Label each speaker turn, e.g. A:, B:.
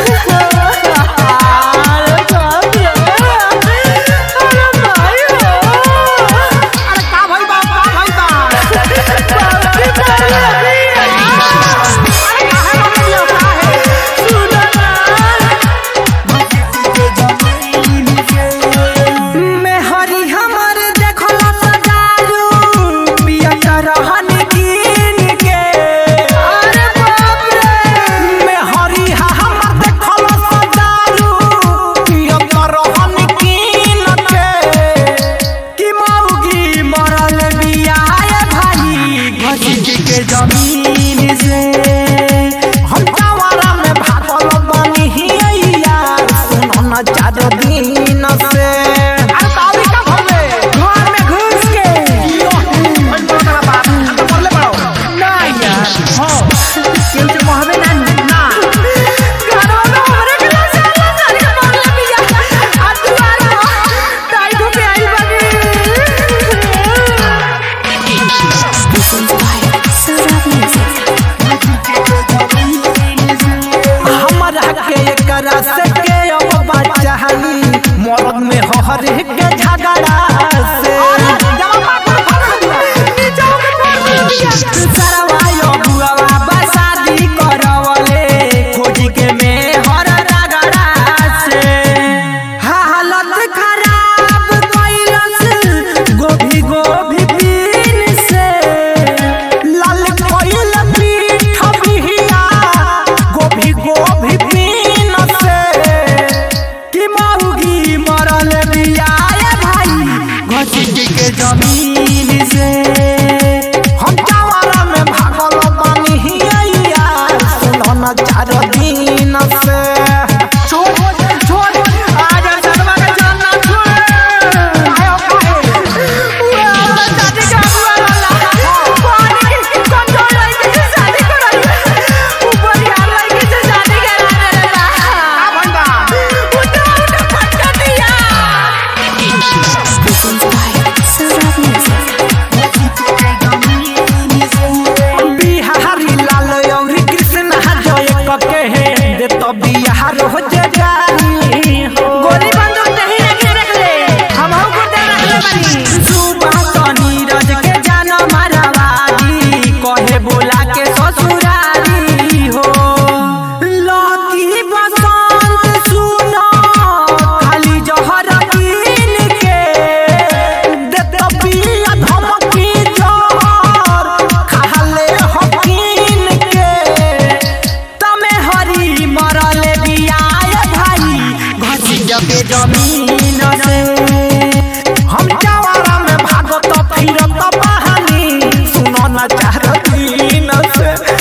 A: जमीन से हम टावरा में भागल बनी हिया सुनो न चार दिन से घर में घुस के मरद में हर के झगड़ा से सरवायो बुआवा बसादी करवले खोजी के में हर झगड़ा से हालत खराब कइलस गोभी गोभी पीन से लाल कोइल पीठ बिहिया गोभी गोभी पीन से कि मौगी मरल बिया भाई घसी के जमीन से हम टावरा में भागल बनी हिया सुनो न चार दिन से बिहार हो जानी गोली बंदूक नहीं रख ले हम को दे रख ले बनी सुबह तो नीरज के जाना मारवादी कहे बोला के ससुरारी हो लकी बसंत सुनो खाली जहर पीन के दे तो पिया धमकी जहर खाले हकीन के तमे हरी मरल के जमीन से हम टावरा में भागत फिरत बहानी सुनो न चार दिन से।